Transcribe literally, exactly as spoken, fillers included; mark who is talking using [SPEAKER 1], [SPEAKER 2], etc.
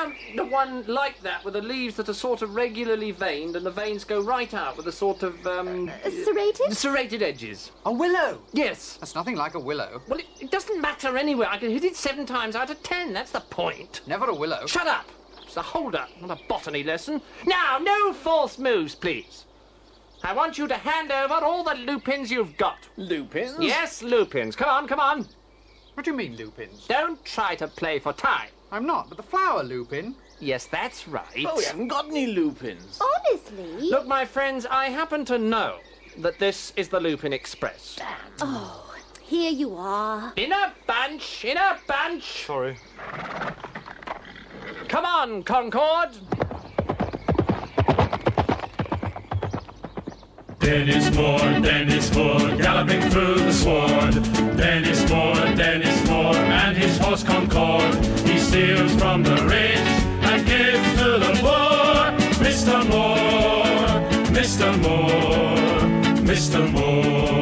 [SPEAKER 1] um, the one like that with the leaves that are sort of regularly veined and the veins go right out with a sort of, um...
[SPEAKER 2] Uh, serrated?
[SPEAKER 1] Serrated edges.
[SPEAKER 3] A willow?
[SPEAKER 1] Yes.
[SPEAKER 3] That's nothing like a willow.
[SPEAKER 1] Well, it, it doesn't matter anyway. I can hit it seven times out of ten. That's the point.
[SPEAKER 3] Never a willow.
[SPEAKER 1] Shut up. It's a hold-up, not a botany lesson. Now, no false moves, please. I want you to hand over all the lupins you've got.
[SPEAKER 4] Lupins?
[SPEAKER 1] Yes, lupins. Come on, come on.
[SPEAKER 3] What do you mean, lupins?
[SPEAKER 1] Don't try to play for time.
[SPEAKER 3] I'm not, but the flower lupin.
[SPEAKER 1] Yes, that's right.
[SPEAKER 4] Oh, we haven't got any lupins.
[SPEAKER 2] Honestly?
[SPEAKER 1] Look, my friends, I happen to know that this is the Lupin Express.
[SPEAKER 2] Oh, here you are.
[SPEAKER 1] In a bunch, in a bunch.
[SPEAKER 5] Sorry.
[SPEAKER 1] Come on, Concord.
[SPEAKER 6] Dennis Moore, Dennis Moore, galloping through the sward. Dennis Moore, Dennis Moore, and his horse Concord. He steals from the rich and gives to the poor. Mister Moore, Mister Moore, Mister Moore.